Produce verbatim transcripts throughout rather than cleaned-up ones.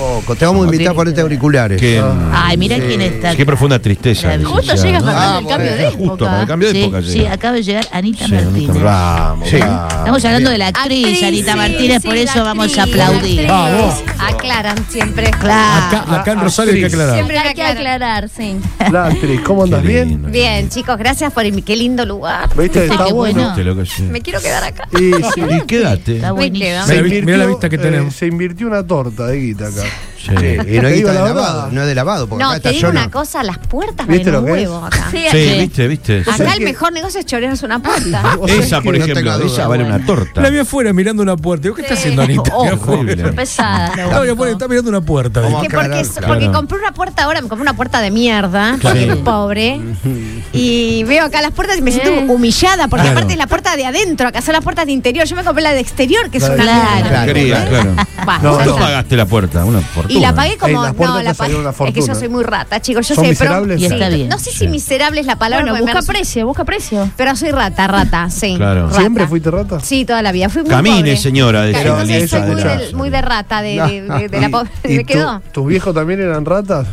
poco. Te vamos a invitar a ponerte auriculares. Que, Ay, mira sí. quién está. Qué profunda tristeza. Justo llegas para el cambio de época. Justo para el cambio de sí, época. Sí, acaba de llegar Anita sí, Martínez. Vamos, sí. vamos. Estamos hablando de la actriz, actriz Anita sí, Martínez, sí, por eso vamos a aplaudir. Vamos. Aclaran siempre. Claro. Acá, acá en Rosario hay que aclarar. Siempre hay que aclarar, sí. La actriz, ¿cómo andas? ¿Bien? Bien, chicos, gracias por invitarme. Qué lindo lugar. ¿Viste? Está bueno. bueno. Me quiero quedar acá. Y, sí. y quédate. Está buenísimo. Se invirtió, mira la vista que tenemos. Eh, se invirtió una torta de guita acá. Sí. Y no es guita de lavado, no es de lavado. Porque no, acá te está digo yo una no. cosa, las puertas valen un huevo acá. Sí, sí, viste, viste. Acá el mejor negocio es chorearse una puerta. Esa, por ejemplo, no esa vale una torta. La vi afuera mirando una puerta. ¿Qué está haciendo Anita? Horrible. Pesada. No, está mirando una puerta. Que porque, claro. porque compré una puerta ahora, me compré una puerta de mierda, claro. porque pobre. Y veo acá las puertas y me siento humillada, porque claro. aparte es la puerta de adentro, acá son las puertas de interior. Yo me compré la de exterior, que claro. es una claro. claro. Quería, claro. Va, no, ¿cuánto pagaste la puerta? Una fortuna. Y la pagué como. Hey, no, la pagué. Es que yo soy muy rata, chicos. Yo ¿Son sé, miserables? pero. Y está bien. No sé si miserable es la palabra. Bueno, busca precio, busca precio. Pero soy rata, rata, sí. Claro. Rata. ¿Siempre fuiste rata? Sí, toda la vida. Fui muy Camine, pobre. señora. Claro, entonces esa, soy muy de, de, muy de rata, de, de, de, de la pobre. ¿Y ¿Me quedó? Tu, ¿Tus viejos también eran ratas?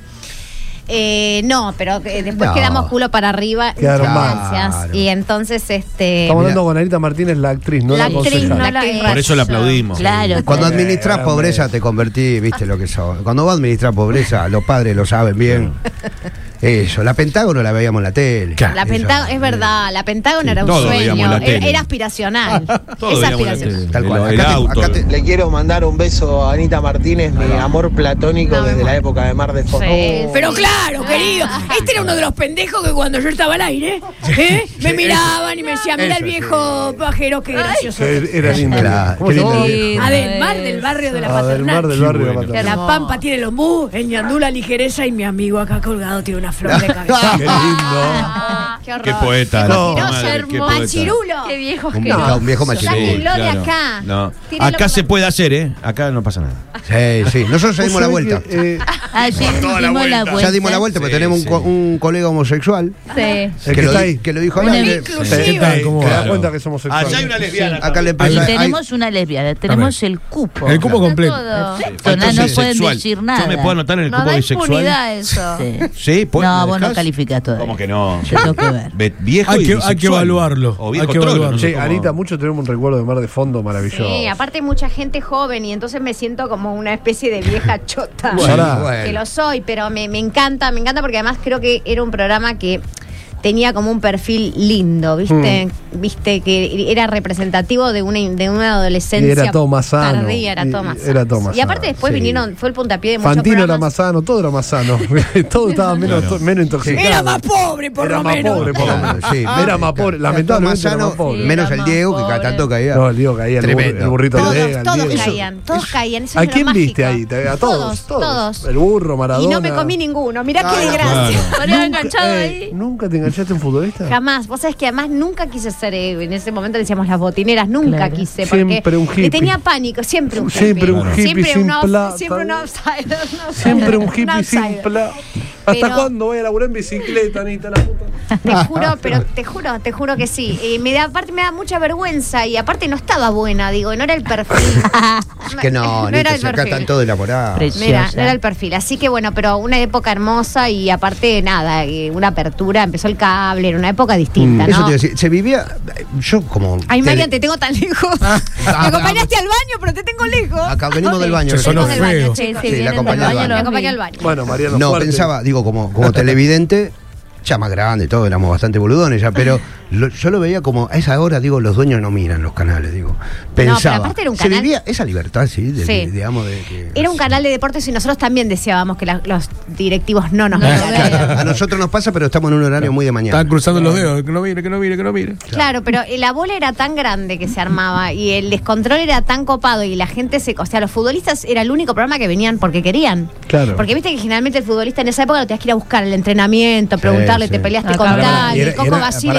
Eh, no, pero eh, después No. quedamos culo para arriba. Quedaron Gracias. mal. Y entonces, este. Estamos hablando con Anita Martínez, la actriz, no la la, actriz, concejal. no la actriz. Por eso la aplaudimos. Claro. Cuando claro. administras pobreza te convertís, viste lo que sos. Cuando vos administras pobreza, los padres lo saben bien. Eso, la Pentágono la veíamos en la tele. La Pentágono, es verdad, la Pentágono Sí, era un todo veíamos sueño. la Era, tele. era aspiracional. Todo es veíamos la aspiracional. tele. Tal cual. El, el Acá te- auto. acá te- Le quiero mandar un beso a Anita Martínez, mi amor platónico No, desde amor. la época de Mar de Fondo. Sí. Pero claro, querido, este era uno de los pendejos que cuando yo estaba al aire, ¿eh? me miraban y me decían, mira el viejo pajero, qué gracioso. Era, era lindo. Claro, ¿Cómo qué se llama? lindo. Además del barrio de la Ah, del mar Paternal. del barrio de la bueno. Que Paternal. la Pampa tiene los mus, el ñandú la ligereza y mi amigo acá colgado tiene una flor de cabeza. Qué lindo. Ah, qué horror. Qué poeta. No. la Qué madre, hermoso. qué poeta. Machirulo. Qué viejos Un, que viejo- un viejo Sí, machirulo. Sáquenlo de acá. No. Tírenlo Acá por se la- puede hacer, ¿eh? Acá no pasa nada. Sí, sí. Nosotros ya dimos la vuelta. Que, eh, Ah, sí, dimos la vuelta. Ya dimos la vuelta porque Sí, tenemos sí. un, co- un colega homosexual Sí. el que, que lo, está di- ahí. que lo dijo al Una aire. inclusiva. ¿Qué tal? ¿Cómo? ¿Te das Claro. cuenta que somos sexuales? Allá hay una lesbiana. Acá le Y empieza. hay- tenemos una lesbiana, tenemos el cupo. El cupo completo. Perfecto, no, no Entonces, pueden sexual. decir Yo nada. me puedo anotar en el No cupo da bisexual. impunidad eso. Sí. Sí, ¿puedo? No, ¿Me vos no dejás? calificás todavía. ¿Cómo que no? Yo tengo que ver. Ve- Viejo Hay y que, hay bisexual. que evaluarlo. O Hay viejo que trolo, evaluarlo. no sé Che, cómo. Anita, muchos tenemos un recuerdo de Mar de Fondo maravilloso. Sí, aparte mucha gente joven y entonces me siento como una especie de vieja chota. Sí, Pará. bueno. Que lo soy, pero me, me encanta, me encanta porque además creo que era un programa que tenía como un perfil lindo, ¿viste? Viste que era representativo de una, de una adolescencia. Y era todo más sano. Tardía, era Y- todo más sano. era todo más Y aparte sano, después sí. vinieron, fue el puntapié de muchos Fantino era programas. más sano, todo era más sano. Todo estaba menos, Claro. menos intoxicado. Era más pobre, por Era lo más menos. pobre, por lo menos. Sí, Era más pobre, Era lamentablemente todo era más más pobre. Sí, menos era el más Diego, que cada pobre. tanto caía. No, el Diego caía, el, burro- Tremendo. el burrito Todos, de el todos Diego. caían, todos caían. Eso ¿A es lo quién mágico. viste ahí? A todos, Todos, todos. El burro, Maradona. Y no me comí ninguno. Mirá Ah, qué no, desgracia. claro. Estaría enganchado eh, ahí. ¿Nunca te enganchaste en futbolista? Jamás. Vos sabés que además nunca quise ser, eh, en ese momento le decíamos las botineras, nunca Claro. quise. Porque Siempre un hippie. le tenía pánico, siempre un hippie. Siempre un hippie siempre sin un off- plata. Siempre un outsider. un outsider, Siempre un hippie sin outsider. plata. ¿Hasta Pero- cuándo voy a laburar en bicicleta, Anita, la puta? Te juro, pero te juro, te juro que sí. Eh, me da, aparte me da mucha vergüenza y aparte no estaba buena, digo, no era el perfil. Es que no, no Anita, era el si acá perfil. están todos elaborados. Preciosa. Mira, no era el perfil. Así que bueno, pero una época hermosa y aparte nada, eh, una apertura, empezó el cable, era una época distinta, Mm, Eso ¿no? te iba a decir, se vivía, yo como... Ay, tele- Marian, te tengo tan lejos. Me acompañaste al baño, pero te tengo lejos. Acá venimos del baño. Se ¿no? sonó Venimos del feo. baño, Sí, chicos. sí, Sí, la vienen acompañé del al baño, baño. Me los acompañé vi. al baño. Bueno, Mariano, No, fuerte. pensaba, digo, como, como televidente, ya más grande, todos éramos bastante boludones ya, pero lo- yo lo veía como, a esa hora, digo, los dueños no miran los canales, digo. Pensaba, pero aparte era un se canal- vivía esa libertad, sí, de, Sí. de- digamos, de que... Era un canal de deportes y nosotros también deseábamos que la- los directivos no nos No, vean. Claro, a nosotros nos pasa, pero estamos en un horario muy de mañana. Estaban cruzando los dedos, que no mire, que no mire, que no mire. Claro, pero la bola era tan grande que se armaba y el descontrol era tan copado y la gente se... O sea, los futbolistas era el único programa que venían porque querían. Claro. Porque viste que generalmente el futbolista en esa época lo tenías que ir a buscar el entrenamiento, preguntarle, sí. te peleaste Acá con hablaba- tal, Y era- el Coco era- Basile, pará, no sé y qué.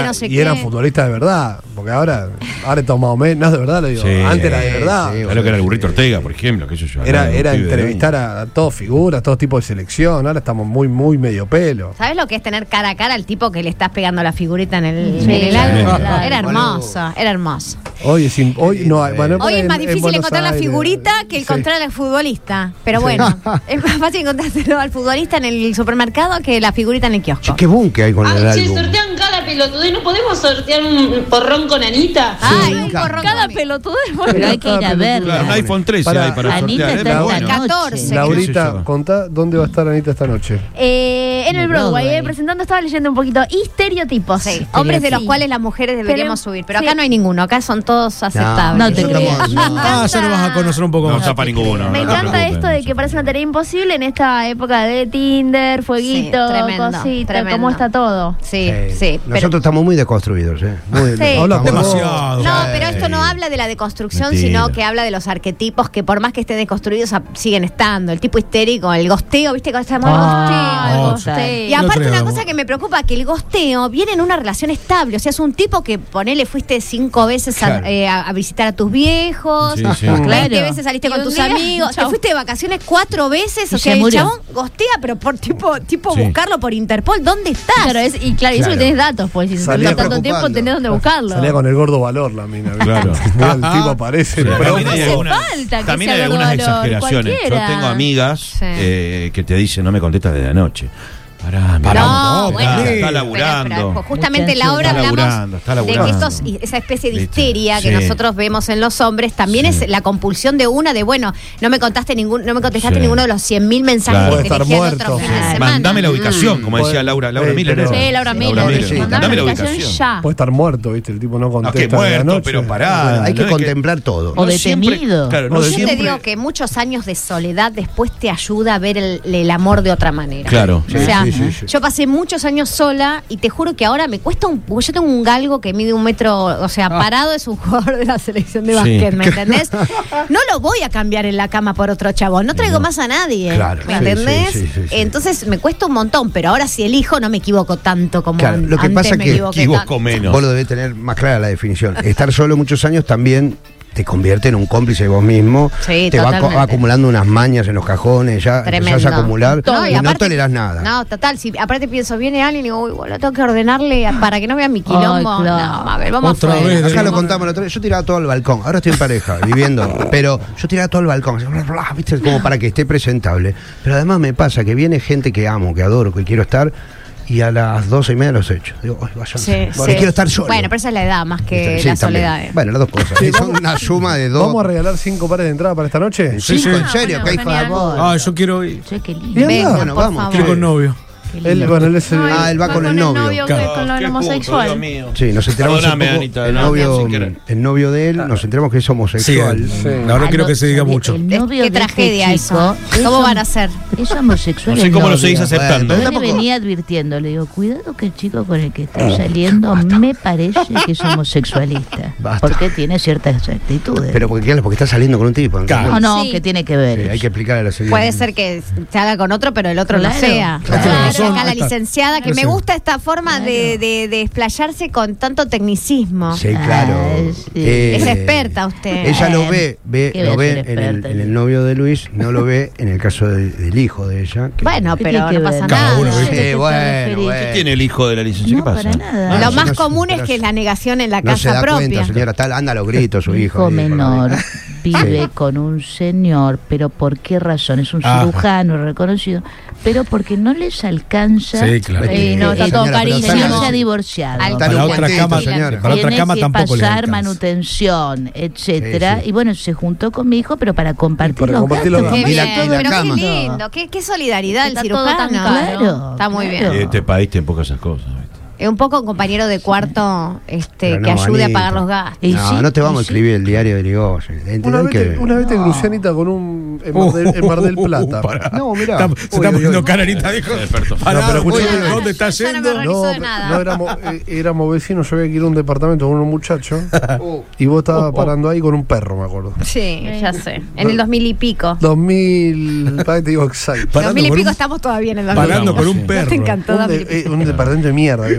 eran futbolistas de verdad. Porque ahora, ahora estamos más o menos, no es de verdad, lo digo. Sí. Antes era de verdad. Sí, Era lo que era el Burrito Ortega, por ejemplo, que yo Era, era entrevistar a, a todos figuras, todo tipo de selección. Ahora estamos muy, muy medio pelo. ¿Sabes lo que es tener cara a cara al tipo que le estás pegando la figurita en el, Sí, en el claro, algo? claro. Era hermoso, era hermoso. Hoy es in- hoy no hay, bueno, Hoy es en- más en difícil Buenos encontrar la Aires. figurita que Sí. encontrar al futbolista. Pero bueno, es más fácil encontrárselo al futbolista en el supermercado que la figurita en el kiosco. Che, qué boom que hay con el Ay, che, álbum. sortean cada pelotudez. ¿No podemos sortear un porrón con Anita? Ay, me un encanta. porrón Cada conmigo. pelotudo Pero hay que ir a Claro, verla. un iPhone trece Para- hay para Anita sortear. está ¿eh? esta Bueno. catorce. noche. Laurita, ¿Qué sé yo? contá dónde va a estar Anita esta noche. Eh, en el En Broadway, Broadway. eh, presentando, estaba leyendo un poquito estereotipos. Sí, hombres de los Sí. cuales las mujeres deberíamos Pero- subir. Pero sí. acá no hay ninguno, acá son todos aceptables. No te nosotros creas. vamos- Me encanta- Ah, ya nos vas a conocer un poco No más. tapa ninguno. Me no te encanta preocupes. esto de que parece una tarea imposible en esta época de Tinder, fueguito, Sí, tremendo, cosita, tremendo. cómo está todo. Sí, Eh, sí. Nosotros Pero, estamos muy deconstruidos, ¿eh? Muy, Sí. Hablamos Demasiado. no, Sí. pero esto no habla de la deconstrucción, Mentira. sino que habla de los arquetipos que por más que estén deconstruidos a- siguen estando. El tipo histérico, el gosteo, ¿viste? Cuando está muy Ah, gosteo, el oh, gosteo. Y No aparte creo. una cosa que me preocupa, que el gosteo viene en una relación estable. O sea, es un tipo que, ponele, fuiste cinco veces a, Claro. eh, a- a visitar a tus viejos, Sí, sí. veinte Claro. veces saliste Y con un tus día, amigos, te chau. fuiste de vacaciones cuatro veces. Y O sea, se el murió. chabón gostea, pero por tipo, tipo Sí. buscarlo por Interpol. ¿Dónde estás? Claro, es, y claro, y eso Claro. que tenés datos, pues si se Salía tarda tanto tiempo preocupando. tenés dónde buscarlo. Salía con el gordo valor la mina. ¿viste? Claro. Mira, el tipo aparece. Sí, pero- también hay hace algunas, falta que también sea hay algunas gordo valor, exageraciones. Yo cualquiera. tengo amigas Sí. eh, que te dicen no me contestas desde anoche. Pará, mirá, No, está, bueno, está pero- laburando. pero justamente en la Mucha obra ansiedad. Está hablamos laburando, está de que laburando. estos, y esa especie de ¿Viste? histeria que Sí. nosotros vemos en los hombres también Sí. es la compulsión de una de, bueno, no me contaste ningún, no me contestaste Sí. ninguno de los cien mil mensajes Claro. que Puede te estar elegí el muerto. otro fin de Ah, semana. Mandame la ubicación, como decía Puede- Laura, Laura Sí, Miller. pero- ¿no? Sí, Laura Sí, Miller. Laura Miller. sí, Mandame Mandame la la ubicación ubicación. ya. Puede estar muerto, ¿viste? El tipo no No, contesta. que de la muerto, noche. pero pará. Hay que no es contemplar todo. O no siempre- detenido. Claro, no O Yo siempre. te digo que muchos años de soledad después te ayuda a ver el, el amor de otra manera. Claro. O sea, Sí, sí, sí. yo pasé muchos años sola y te juro que ahora me cuesta un... Yo tengo un galgo que mide un metro, o sea, parado es un jugador de la selección de Sí. básquet, ¿me entendés? No lo voy a cambiar en la cama por otro chabón, no traigo más a nadie, Claro, ¿me sí, entendés? sí, sí, sí, sí. Entonces me cuesta un montón, pero ahora si elijo no me equivoco tanto como Claro, an- lo que antes pasa me que equivoqué equivoco tanto. menos. Vos lo debés tener más clara la definición. Estar solo muchos años también te convierte en un cómplice de vos mismo. Sí, te va, totalmente. co- va acumulando unas mañas en los cajones, ya Tremendo. empezás a acumular No, y, y no aparte- tolerás nada. No, total, si aparte pienso, viene alguien y digo, uy, bueno, tengo que ordenarle para que no vea mi quilombo. Ay, claro. No, a ver, vamos Otra afuera. vez, Acá lo Sí. contamos la otra vez. Yo tiraba todo al balcón. Ahora estoy en pareja, viviendo. Pero yo tiraba todo al balcón. así, bla, bla, ¿viste? Como para que esté presentable. Pero además me pasa que viene gente que amo, que adoro, que quiero estar. Y a las doce y media los echo. Digo, ay, vayan. Sí, Porque sí. quiero estar solo. Bueno, pero esa es la edad más que Sí, la también. soledad. eh. Bueno, las dos cosas. Sí, Son vamos- una suma de dos. ¿Vamos a regalar cinco pares de entrada para esta noche? Sí, Sí, en sí. serio, Ah, qué bueno, hijo de genial. puta. Ah, yo quiero ir. Che, qué lindo. Bien, Venga, bueno, por vamos. favor. Quiero ir con novio. Qué lindo. Él, bueno, él es el- Ah, él va con el novio. que- Claro, con lo qué homosexual. punto, Dios mío. Sí, nos enteramos hace Perdóname, poco, Anita, el, no, novio, sin querer. el novio de él, nos enteramos que es Sí, homosexual. Sí. la verdad Ah, quiero no, que se diga ¿sabés? mucho. El Es- novio qué de este tragedia chico eso. es ¿Cómo hom- van a ser? Es homosexual. No sé el cómo lo novio. seguís aceptando. Bueno, Yo le tampoco- venía advirtiendo, le digo, cuidado que el chico con el que está saliendo me parece que es homosexualista. Basta. Porque tiene ciertas actitudes. Pero porque, claro, porque está saliendo con un tipo. ¿no? Claro. no, no, Sí. que tiene que ver. Sí, hay que explicarle a la señora. Puede ser que se haga con otro, pero el otro Claro. no sea. Claro. Claro. Razón, Acá la ahí está. licenciada, que me Sí. gusta esta forma de, de, de explayarse con tanto tecnicismo. Sí, claro. Ah, sí. Eh, Es experta usted. Ella lo ve, ve ¿Qué lo voy a ve ser en el, experta? en el novio de Luis, no lo ve en el caso de- del hijo de ella. que- Bueno, ¿Qué pero tiene que no ver? pasa Cada nada. uno, ¿viste? Sí, ¿Qué te bueno, referís? bueno. ¿Qué tiene el hijo de la licencia? No, ¿Qué pasa? para nada. Lo sí, más no se- común es pero que es la negación en la no se casa da propia. cuenta, señora, tal, anda a los gritos su Mi hijo. hijo dijo, menor ¿no? vive Sí. con un señor, pero ¿por qué razón? Es un Ah. cirujano reconocido, pero porque no les alcanza. Sí, claro. Eh, no, está el- todo el cariño. señor Está se ha en- divorciado. Al- Está en Para un otra cuentito, cama, señora. para otra Tiene cama que tampoco le pasar alcanza. manutención, etcétera. Sí, sí. Y bueno, se juntó con mi hijo, pero para compartir para los compartir los gastos. Qué Y la- bien, y la pero cama. qué lindo, qué, qué solidaridad el Está todo cirujano. tan caro. Claro, Está muy claro. bien. Este país te empoca esas cosas. ¿viste? Es un poco un compañero de cuarto este, Pero que no, ayude Anita. a pagar los gastos. Y No, sí, no te vamos a y sí. escribir el diario de Ligoyen. Una Entiendan vez, te, que. una vez te crucé, Anita, con un. En Mar del, en Mar del Plata. Pará. No, mirá. Está- Uy, se está uy, poniendo uy. canarita, dijo. Experto. Pará, No, pero escucha- uy, Uy, ¿dónde está yo no me yendo? organizo No, de nada. no éramos, eh, éramos vecinos, yo había que ir a un departamento con unos muchachos y vos estabas parando ahí con un perro, me acuerdo. Sí, ya sé. En el dos mil y pico. dos mil, para que te digo exacto. dos Parando mil y con pico un- estamos todavía en el dos mil. Parando con un ¿No perro. te encantó Un, dos mil y de- eh, pico? un departamento de mierda, había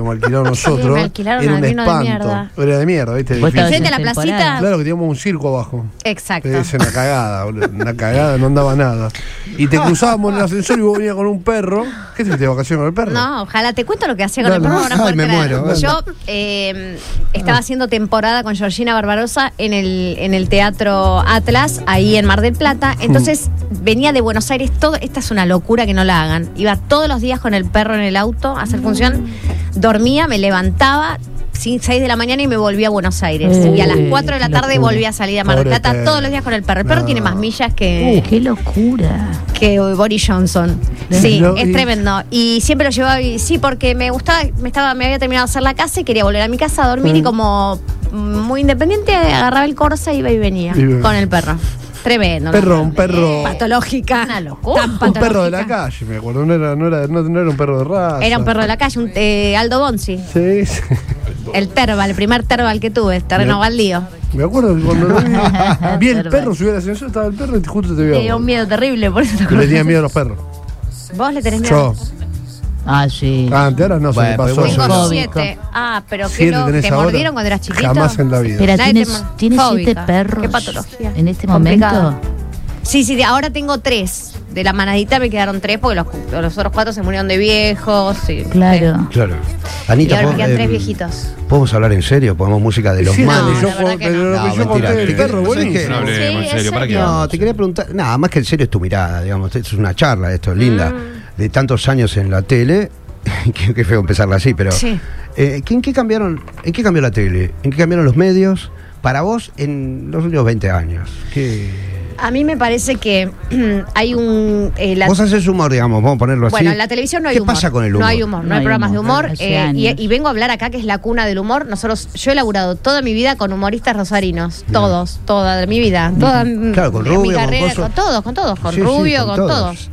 habíamos alquilado nosotros. Sí, me alquilaron era al un vino de espanto. mierda. Era de mierda, ¿viste? Vos estabas Frente a la en temporada. placita. Claro que teníamos un circo abajo. Exacto. Es una cagada, boludo. Una cagada, no andaba nada. Y te cruzábamos en el ascensor y vos venías con un perro. ¿Qué te de vacaciones con el perro? No, ojalá te cuento lo que hacía con Dale. el perro. No Ay, puedo me creer. muero, dale. Yo eh, estaba haciendo temporada con Georgina Barbarosa en el, en el Teatro Atlas, ahí en Mar del Plata. Entonces venía de Buenos Aires todo. Esta es una locura que no la hagan. Iba todos los días con el perro en el auto a hacer función. Dormía, me levantaba seis de la mañana y me volví a Buenos Aires. Eh, y a las cuatro de la qué tarde locura. volví a salir a Mar del Pobre Plata perro. todos los días con el perro. El perro No. tiene más millas que, ¡Qué locura! que Boris Johnson. Sí, No, es y- tremendo. Y siempre lo llevaba, y sí, porque me gustaba, me estaba, me había terminado de hacer la casa y quería volver a mi casa a dormir y como muy independiente agarraba el Corsa, iba y venía Y venía. con el perro. Tremendo. Perro, ¿no? un perro. Patológica. Una locura. Tan Un patológica. perro de la calle, me acuerdo. No era, no era, no, no era un perro de raza. Era un perro de la calle, un eh, Aldo Bonzi. Sí, sí. El Terbal, el primer Terbal que tuve, terreno Bien. baldío. Me acuerdo que cuando lo vi, vi el Perro. perro, subí al ascensor, estaba el perro y justo te Me vio. dio un miedo terrible, por eso te Yo le acuerdas. tenía miedo a los perros. ¿Vos le tenés miedo? Yo. Ah, sí. Antes, ahora no se Bueno, me pero pasó. vos Tengo sos fóbico. siete. Ah, pero ¿qué Siete lo, tenés te ahora. mordieron cuando eras chiquito? Jamás en la vida. Espera, Nadie ¿tienes, te ma- ¿tienes siete fóbica. perros Qué patología. en este Complicado. momento? Sí, sí, de ahora tengo tres. De la manadita me quedaron tres porque los, los otros cuatro se murieron de viejos. Sí, Claro. Claro. sí. Y Anita, ahora me ¿pod- quedan eh, tres viejitos. ¿podemos hablar en serio? ¿Podemos música de los Sí, manes? no, yo, la verdad que pero no. lo que No, yo mentira. conté del Te- perro, ¿sabes buenísimo. qué? No hablemos Sí, en es serio, ¿para qué? serio. No, te quería preguntar, nada más que el serio es tu mirada, digamos, esto es una charla, esto es linda, Mm. de tantos años en la tele, qué, qué feo empezarla así, pero Sí. eh, ¿en qué cambiaron, en qué cambió la tele? ¿En qué cambiaron los medios para vos en los últimos veinte años? ¿Qué? A mí me parece que hay un... eh, la- Vos haces humor, digamos, vamos a ponerlo así. Bueno, en la televisión no hay ¿Qué humor. pasa con el humor? No hay humor, no, No hay hay programas de humor, humor. hace eh, y, años. y vengo a hablar acá que es la cuna del humor. Nosotros, yo he elaborado toda mi vida con humoristas rosarinos. Todos, toda mi vida. Toda mm, Claro, con mi Rubio, con carrera, Coso. con todos, con todos. Con Sí, sí, Rubio, con con, todos. todos.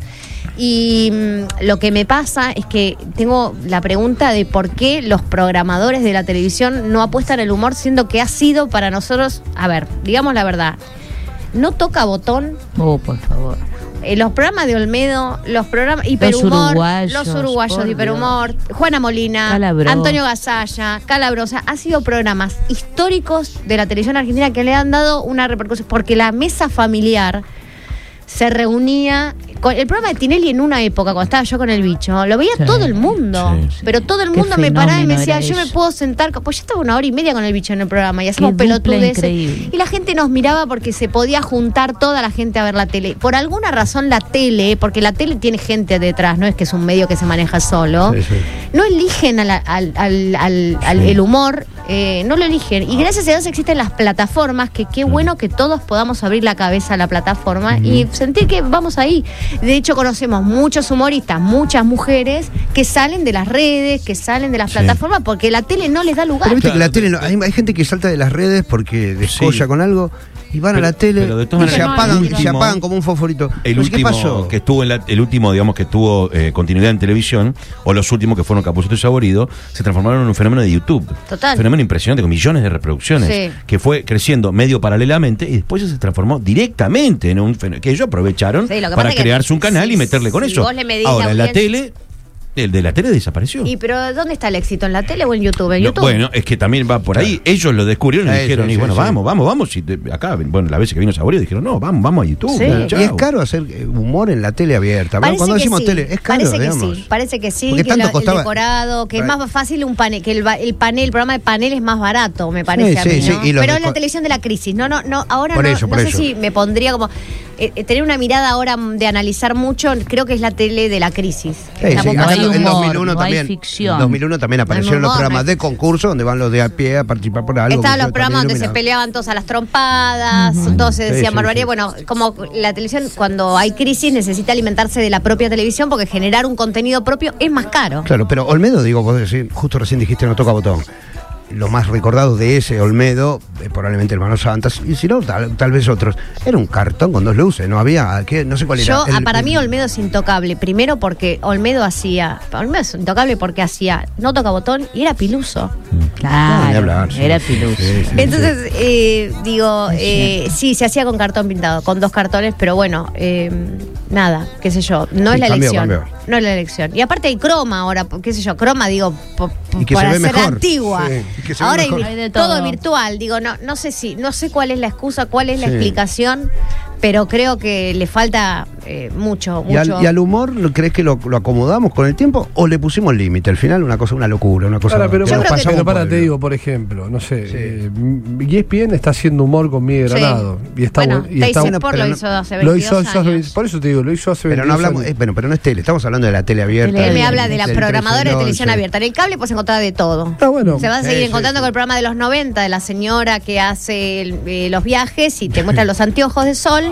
Y mm, lo que me pasa es que tengo la pregunta de por qué los programadores de la televisión no apuestan el humor, siendo que ha sido para nosotros, a ver, digamos la verdad, no toca botón. Oh, por favor. Eh, los programas de Olmedo, los programas Hiperhumor, uruguayos, los uruguayos por de Hiperhumor, Juana Molina, Calabro. Antonio Gasalla, Calabrosa, han sido programas históricos de la televisión argentina que le han dado una repercusión, porque la mesa familiar se reunía con el programa de Tinelli en una época, cuando estaba yo con el bicho, lo veía Sí, todo el mundo, sí, sí. pero todo el Qué mundo me paraba y me fenómeno decía, era yo me eso. puedo sentar, pues yo estaba una hora y media con el bicho en el programa y hacemos dupla pelotudeces. increíble. Y la gente nos miraba porque se podía juntar toda la gente a ver la tele. Por alguna razón la tele, porque la tele tiene gente detrás, no es que es un medio que se maneja solo, Sí, sí. no eligen a la- al, al- al- al- el humor, eh, no lo eligen. Y gracias a Dios existen las plataformas, que qué bueno que todos podamos abrir la cabeza a la plataforma y sentir que vamos ahí. De hecho, conocemos muchos humoristas, muchas mujeres que salen de las redes, que salen de las Sí. plataformas porque la tele no les da lugar. Pero viste que Claro. la tele, no- hay, hay gente que salta de las redes porque descolla Sí. con algo y van Pero- a la tele pero de todas y se maneras, apagan, el y se último- apagan como un fosforito. El No sé ¿Qué último pasó? que estuvo en la, el último, digamos, que tuvo eh, continuidad en televisión, o los últimos que fueron Capuzotto y Saborido, se transformaron en un fenómeno de YouTube. Total. Un fenómeno impresionante con millones de reproducciones, Sí. que fue creciendo medio paralelamente y después se transformó directamente en un fenómeno que ellos aprovecharon Sí, lo que para pasa es que crearse un canal si- y meterle con si eso. vos le medís Ahora, la en la audiencia- tele, el de la tele desapareció. Y pero ¿dónde está el éxito? ¿En la tele o en YouTube? En No, YouTube. bueno, es que también va por ahí. Ellos lo descubrieron y Sí, dijeron, sí, y sí, bueno, sí. vamos, vamos, vamos. Y te- acá, bueno, la vez que vino Saborio dijeron, no, vamos, vamos a YouTube. Sí. ya, Y chao. es caro hacer eh, humor en la tele abierta. ¿verdad? Parece Cuando que decimos sí, tele, es caro, parece que digamos. sí, parece que sí, Porque que tanto la- el costaba- decorado, que es Right. más fácil un panel, que el, ba- el panel, el programa de panel es más barato, me parece a sí, mí, sí, ¿no? y los Pero en deco- la televisión de la crisis, no, no, no, ahora Por no, eso, no por sé eso. si me pondría como eh, eh, tener una mirada ahora de analizar mucho, creo que es la tele de la crisis. Sí, Estamos sí, no acá hay en humor, dos mil uno no hay también. ficción. En dos mil uno también aparecieron los humor, programas no hay- de concurso donde van los de a pie a participar por algo. Estaban que los fue programas donde también se iluminado. peleaban todos a las trompadas, todos se Sí, decían sí, barbaridad. sí. Bueno, como la televisión, cuando hay crisis, necesita alimentarse de la propia televisión porque generar un contenido propio es más caro. Claro, pero Olmedo, digo, vos decís, justo recién dijiste no toca botón. Lo más recordado de ese Olmedo, eh, probablemente Hermanos Santas, y si no, tal, tal vez otros. Era un cartón con dos luces, no había, ¿qué? No sé cuál era. Yo, ah, El- para el- mí Olmedo es intocable. Primero porque Olmedo hacía, Olmedo es intocable porque hacía no toca botón y era piluso. Claro, No, ni hablar, sí. era Piluso. Sí, sí, Entonces, eh, digo, Es eh, sí, se hacía con cartón pintado, con dos cartones, pero bueno, eh, nada, qué sé yo, no Sí, es la cambió, elección. cambió. No es la elección. Y aparte hay croma ahora, qué sé yo, croma, digo, po- po- Y que para se ve ser mejor. antigua. Sí, y que se ve Ahora mejor. hay Hay de todo. todo. virtual, digo, no, no sé si, no sé cuál es la excusa, cuál es la Sí. explicación, pero creo que le falta eh, mucho, ¿Y al, mucho. y al humor, ¿lo crees que lo, lo acomodamos con el tiempo o le pusimos límite? Al final una cosa, una locura, una cosa Ahora, pero que Yo nos creo que- pasamos pero para, por te el- digo, por ejemplo, no sé, Sí. eh, E S P N está haciendo humor con Miguel Sí. Granado. Y está Bueno, bueno. Y está Teis bu- Sport pero lo no- hizo hace lo veintidós hizo hace- años. por eso te digo, lo hizo hace Pero no veintidós hablamos, años. eh, bueno, pero no es tele, estamos hablando de la tele abierta. Tele- Él me del- habla de la del programadora de trece del televisión once. abierta. En el cable puedes encontrar de todo. Está bueno. Se va a Sí, seguir sí, encontrando sí. con el programa de los noventa, de la señora que hace el- eh, los viajes y te muestra los anteojos de sol.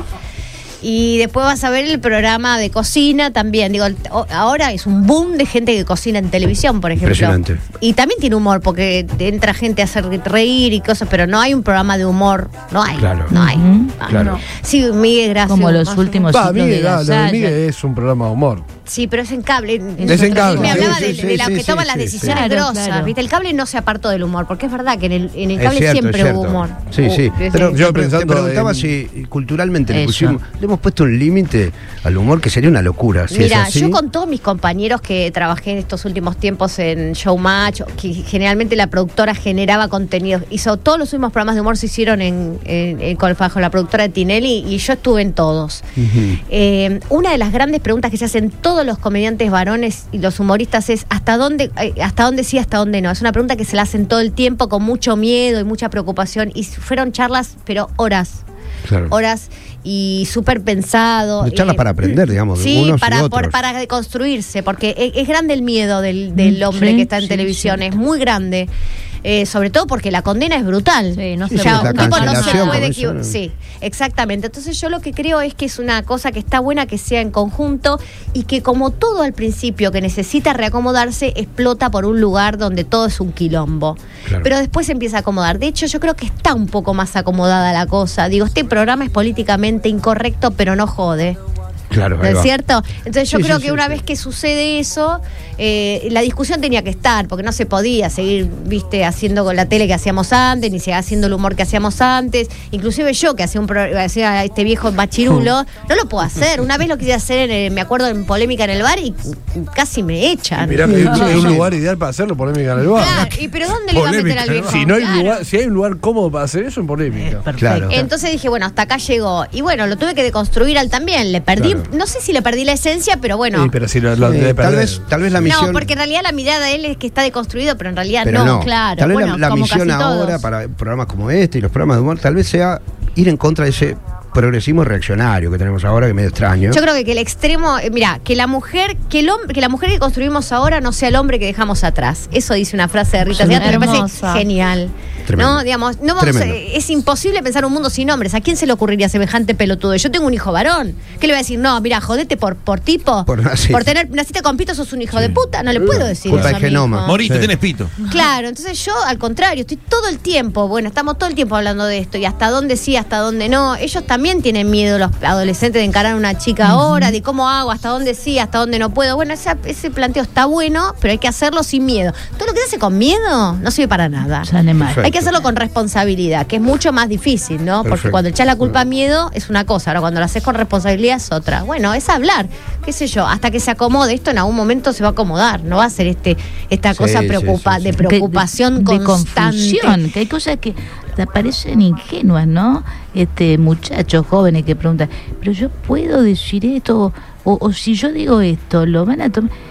Y después vas a ver el programa de cocina también. Digo, el- o- ahora es un boom de gente que cocina en televisión, por ejemplo. Impresionante. Y también tiene humor, porque te entra gente a hacer reír y cosas, pero no hay un programa de humor. No hay. Claro. No hay. Ujú. Ah, Claro. no. Sí, Miguel, gracias. Como los Más- últimos Va, ciclos Miguel, de ah, lo de Gasalla. Miguel es un programa de humor. Sí, pero es en cable. Es en cable. Me hablaba Sí, de, sí, de las sí, que sí, toman sí, las sí. decisiones Claro, grosas. claro. ¿Viste? El cable no se apartó del humor, porque es verdad que en el, en el Es cable cierto, siempre es cierto. hubo humor. Sí, Uh, sí. desde- Pero Yo yo te pensando preguntaba en- si culturalmente le Eso. pusimos, le hemos puesto un límite al humor que sería una locura. Si Mira, es así, yo con todos mis compañeros que trabajé en estos últimos tiempos en Showmatch, que generalmente la productora generaba contenidos, hizo todos los últimos programas de humor se hicieron en, en, en- con, bajo la productora de Tinelli y yo estuve en todos. Ujú. Eh, una de las grandes preguntas que se hacen todos los comediantes varones y los humoristas es ¿hasta dónde, eh, hasta dónde sí, hasta dónde no? Es una pregunta que se la hacen todo el tiempo con mucho miedo y mucha preocupación y fueron charlas, pero horas. Claro. Horas y súper pensado. De charlas eh, para aprender, digamos, de Sí, unos y para, por- otros. para deconstruirse, porque es, es grande el miedo del, del Mm, hombre sí, que está en sí, televisión, sí. es muy grande. Eh, sobre todo porque la condena es brutal. Sí, no Sí, se sí, Ya, la un tipo no se cancelación, puede como eso, equivo- ¿no? Sí, exactamente. Entonces yo lo que creo es que es una cosa que está buena que sea en conjunto y que como todo al principio que necesita reacomodarse, explota por un lugar donde todo es un quilombo. Claro. Pero después se empieza a acomodar. De hecho, yo creo que está un poco más acomodada la cosa. Digo, este programa es políticamente incorrecto, pero no jode. Claro, ¿No ahí es va. cierto? Entonces yo Sí, creo sí, que sí, una sí. vez que sucede eso, eh, la discusión tenía que estar, porque no se podía seguir, viste, haciendo con la tele que hacíamos antes, ni seguir haciendo el humor que hacíamos antes. Inclusive yo, que hacía un pro- hacía este viejo machirulo, no lo puedo hacer. Una vez lo quise hacer, en el- me acuerdo, en Polémica en el Bar y casi me echan. Mirá, es, es un lugar ideal para hacerlo, polémica en el bar. Claro, y pero ¿dónde le iba a meter al viejo? Si no hay Claro. lugar, si hay un lugar cómodo para hacer eso, en polémica. Perfecto. Claro. Entonces dije, bueno, hasta acá llegó. Y bueno, lo tuve que deconstruir al también. Le perdí, Claro. no sé si le perdí la esencia, pero bueno. Sí, pero si lo, lo Sí, debe tal perder. vez, tal vez la misión. No, porque en realidad la mirada de él es que está deconstruido, pero en realidad pero no, no, claro. Tal vez bueno, la, la como misión casi ahora todos. para programas como este y los programas de humor, tal vez sea ir en contra de ese progresismo reaccionario que tenemos ahora, que es medio extraño. Yo creo que, que el extremo, eh, mira, que la mujer, que el hombre, que la mujer que construimos ahora no sea el hombre que dejamos atrás. Eso dice una frase de Rita Sí, Segato, me parece hermosa. genial. Tremendo. No, digamos, no vamos a- Tremendo. es imposible pensar un mundo sin hombres. ¿A quién se le ocurriría semejante pelotudo? Yo tengo un hijo varón. ¿Qué le voy a decir? No, mira, jodete por, por tipo. Por nacer. Por tener, naciste con pito, sos un hijo de puta. No le puedo decir Culpa eso del a mi genoma. hijo. Moriste, Sí. tenés pito. Claro, entonces yo al contrario, estoy todo el tiempo, bueno, estamos todo el tiempo hablando de esto y hasta dónde sí, hasta dónde no. Ellos también tienen miedo, los adolescentes, de encarar a una chica ahora, de cómo hago, hasta dónde sí, hasta dónde no puedo. Bueno, esa- ese planteo está bueno, pero hay que hacerlo sin miedo. Todo lo que se hace con miedo no sirve para nada. Sale mal. Perfecto. Hay que hacerlo con responsabilidad, que es mucho más difícil, ¿no? Porque Perfecto. cuando echás la culpa a miedo es una cosa, ahora cuando lo haces con responsabilidad es otra. Bueno, es hablar, qué sé yo, hasta que se acomode. Esto en algún momento se va a acomodar, no va a ser este esta Sí, cosa sí, preocupa, sí, sí. de Que- preocupación de, de constante. confusión, que hay cosas que te parecen ingenuas, ¿no? Este muchachos jóvenes que preguntan, pero yo puedo decir esto o, o si yo digo esto, lo van a tomar.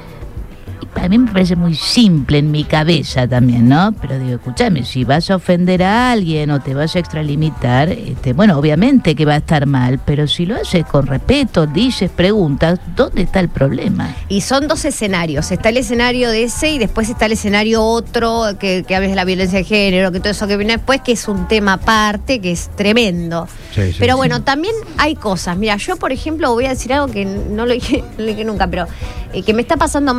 Y para mí me parece muy simple en mi cabeza también, ¿no? Pero digo, escúchame, si vas a ofender a alguien o te vas a extralimitar, este, bueno, obviamente que va a estar mal, pero si lo haces con respeto, dices, preguntas, ¿dónde está el problema? Y son dos escenarios. Está el escenario de ese y después está el escenario otro, que, que hablas de la violencia de género, que todo eso que viene después, que es un tema aparte, que es tremendo. Sí, sí, pero sí. bueno, también hay cosas. Mira, yo, por ejemplo, voy a decir algo que no lo dije, no lo dije nunca, pero eh, que me está pasando más ahora.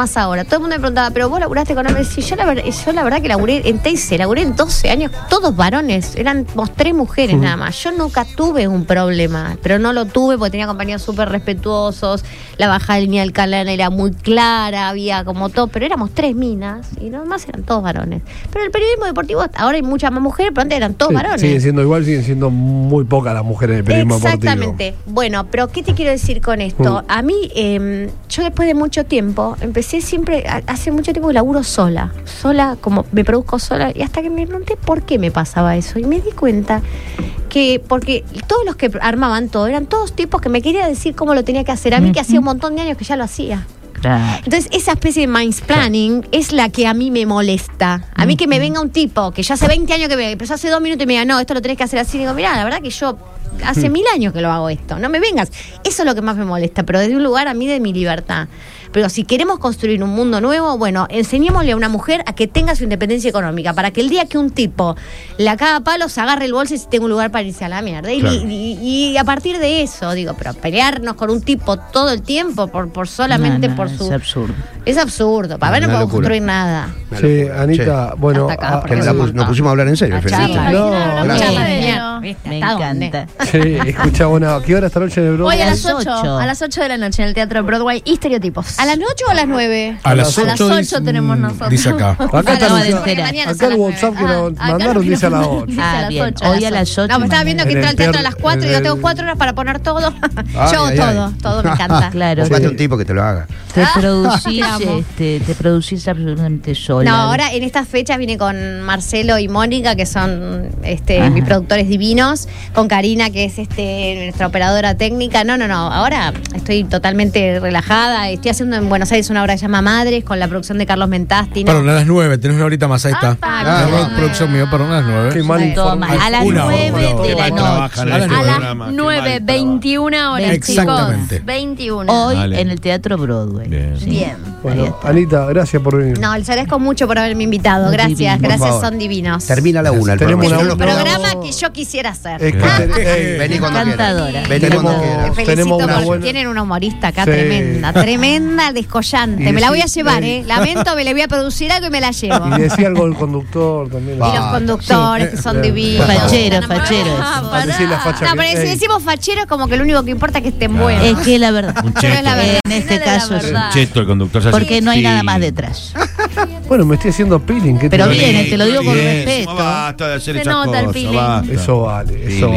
todo el mundo me preguntaba, ¿pero vos laburaste con hombres? Sí, yo la, ver- yo la verdad que laburé en T I C, laburé en doce años, todos varones, éramos tres mujeres nada más. Yo nunca tuve un problema, pero no lo tuve porque tenía compañeros súper respetuosos, la bajada de línea del canal era muy clara, había como todo, pero éramos tres minas y los demás eran todos varones. Pero el periodismo deportivo, ahora hay muchas más mujeres, pero antes eran todos Sí, varones. siguen siendo igual, siguen siendo muy pocas las mujeres en el periodismo Exactamente. deportivo. Bueno, pero ¿qué te quiero decir con esto? Mm. A mí, eh, yo después de mucho tiempo, empecé siempre, a- hace mucho tiempo que laburo sola, sola, como me produzco sola, y hasta que me pregunté por qué me pasaba eso, y me di cuenta que, porque todos los que armaban todo, eran todos tipos que me querían decir cómo lo tenía que hacer, a mí que hacía un montón de años que ya lo hacía. Claro. Entonces, esa especie de mindsplanning es la que a mí me molesta. A mí que me venga un tipo que ya hace veinte años que me empezó hace dos minutos y me diga, no, esto lo tenés que hacer así. Digo, mirá, la verdad que yo hace mil años que lo hago esto. No me vengas. Eso es lo que más me molesta, pero desde un lugar a mí de mi libertad. Pero si queremos construir un mundo nuevo, bueno, enseñémosle a una mujer a que tenga su independencia económica, para que el día que un tipo la caga a palos, agarre el bolso y tenga un lugar para irse a la mierda. Y, Claro. y- y a partir de eso, digo, pero pelearnos con un tipo todo el tiempo por, por solamente No, no, por es su... absurdo. Es absurdo, para ver no Una podemos locura. construir nada. Una Sí, locura. Anita, bueno, Hasta acá, ah, porque Que es la un pus- montón. nos pusimos a hablar en serio. al La final. charla. No, Una gracias. charla de Bueno. mierda, ¿viste? Me ¿Hasta dónde? encanta. sí, escucha, bueno, ¿a qué hora esta noche en el Broadway? Hoy a las las ocho, ocho. a las ocho de la noche en el Teatro Broadway, Estereotipos. ¿A las ocho o a las nueve? A las A las ocho ocho tenemos nosotros. dice acá. Acá Acaba está de anunciado- enterar. Mañana es acá a el las WhatsApp que nueve. nos Ah, acá mandaron no dice a las quiero- ocho. Dice a Ah, las bien. ocho, a Hoy las a las ocho. ocho. No, me estaba viendo que En entra el al teatro a ter- las cuatro y en yo el- tengo cuatro horas para poner todo. Ay, Yo ay, todo, ay. todo me encanta. Claro. Buscate Te, un tipo que te lo haga. te Ah, producís, te amo. este, te producís absolutamente sola. No, ahora en estas fechas vine con Marcelo y Mónica, que son este, Ajá. mis productores divinos, con Karina, que es este, nuestra operadora técnica. No, no, no, ahora estoy totalmente relajada. Estoy haciendo en Buenos Aires una obra que se llama Madres, con la producción de Carlos Mentasti. ¿no? Perdón, a las nueve, tenés una horita más, ahí está. Ah, La claro. producción mío, perdón, a las nueve. Qué mal Sí. Todo informado. mal. A las Una hora, nueve una hora. de la Qué mal trabajan noche. en este A las programa, qué nueve, mal trabajan. veintiuna horas, Exactamente. chicos. veintiuna. Hoy Dale. en el Teatro Broadway. Bien. Sí. Bien. Ahí Bueno, está. Anita, gracias por venir. No, les agradezco mucho por haberme invitado. No, Gracias, divino. Por gracias, favor. son divinos. Termina a la una el Tenemos programa. una- Si no El los programa que yo quisiera hacer. Es que Ah. te- ey, Vení cuando Encantadora. quieras. Vení Tenemos- cuando Te quieras. felicito tenemos una porque buena- tienen una humorista acá Sí. tremenda, tremenda, descollante. Y Me la voy a decí- llevar, ey. ¿eh? Lamento, me le voy a producir algo y me la llevo. Y decía algo el conductor también. Y los conductores que son divinos. Fachero, Están fachero. amados. Ah, decí la facha No, que- pero si ey. decimos fachero es como que lo único que importa es que estén buenos. Es que la verdad. Un Pero es la cheto. verdad. En este Final de la caso, sí. verdad. Un cheto el conductor. se hace- Porque no hay Sí. nada más detrás. Bueno, me estoy haciendo peeling. ¿qué te Pero parece? viene, te lo digo con Bien, respeto. Basta de hacer Se esas nota el cosas, feeling. basta. Eso vale, eso Feeling.